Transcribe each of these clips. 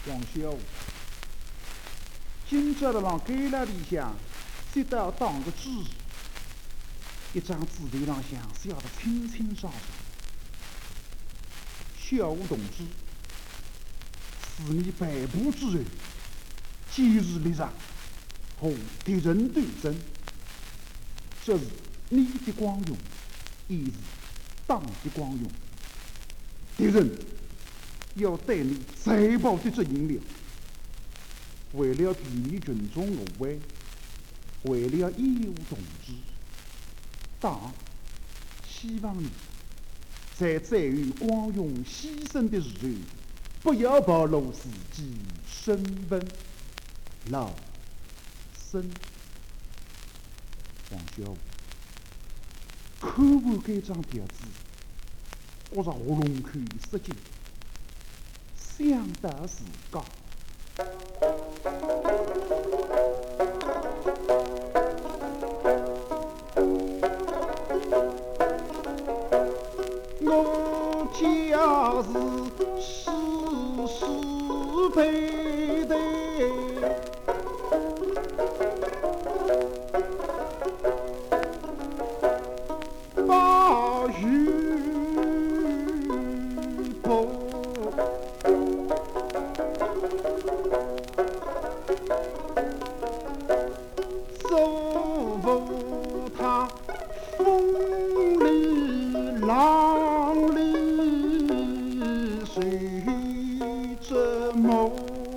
王小虎，今朝辣浪街拉里向，写得要当个主，一张纸条浪向写得清清爽爽。小虎同志，是你败部之人，今日立场和敌人对阵，这是你的光荣，亦是党的光荣。敌人要对你再报的责任了。为了避免群众误会，为了义务同志，党希望你在载于光荣牺牲的时候，不要暴露自己身份。老身，王小虎，看完这张帖子，我在喉咙口失禁，想得自家。我家是世世代代把玉帛，守护他风里浪里随着梦。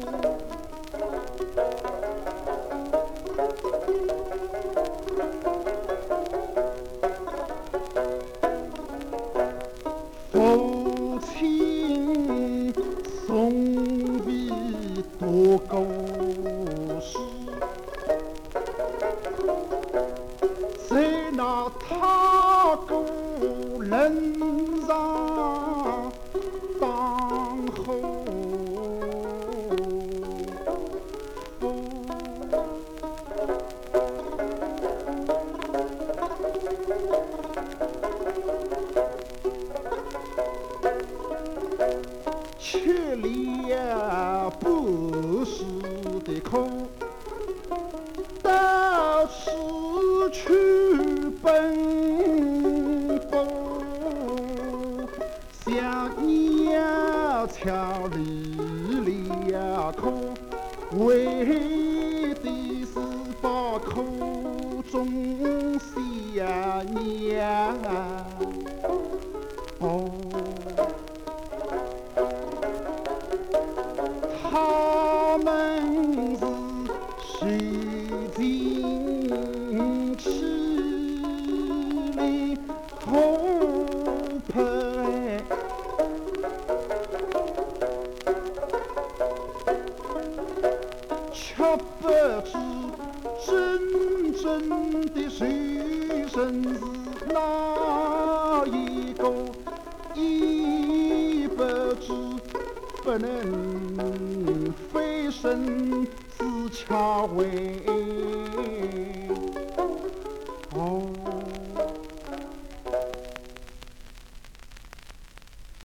父亲送别多故事，在那他古人上当后吃了不是的苦，到处去奔波，像鸟巢里了苦，为的是把苦中下娘哦。他们是水尽气力后配，却不知真正的水神是哪一个，亦不知不能飞身自恰为。